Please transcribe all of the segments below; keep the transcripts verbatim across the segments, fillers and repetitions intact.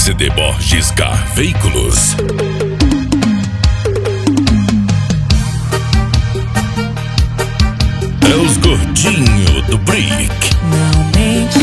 C D Borges Car Veículos. É os gordinhos do Brick. Não menti.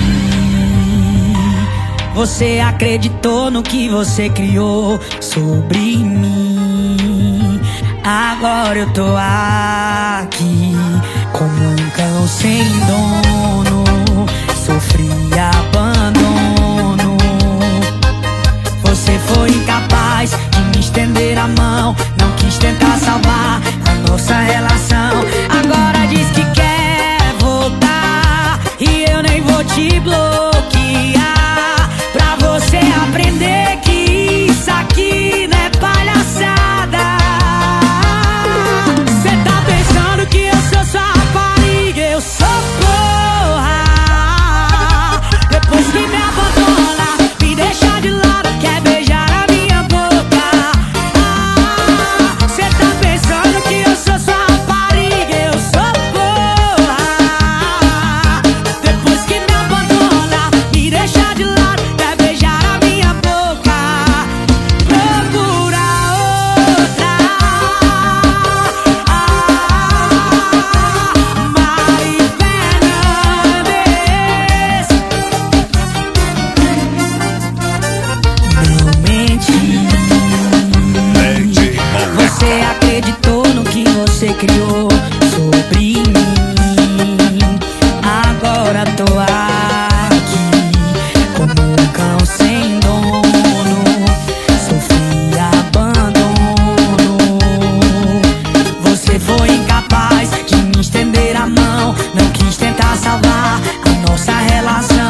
Você acreditou no que você criou sobre mim. Agora eu tô aqui como um cão sem dono. Sofri abandono. Você foi incapaz de me estender a mão. Não quis tentar salvar a nossa relação. Agora diz que quer voltar e eu nem vou te bloquear, pra você aprender que isso aqui não é palhaçada. Cê tá pensando que eu sou sua rapariga, eu sou porra. Depois que me abandona, me deixa de lado, quer beijar a minha boca. Ah, cê tá pensando que eu sou sua rapariga, eu sou porra. Depois que me abandona, me deixa de lado, quer beijar a minha boca. Procura outra. Ah, Mari Fernandes. Não menti. Você acreditou no que você criou sobre mim. Agora tô aqui como um cão sem dono. Sofri abandono. Você foi incapaz de me estender a mão. Não quis tentar salvar a nossa relação.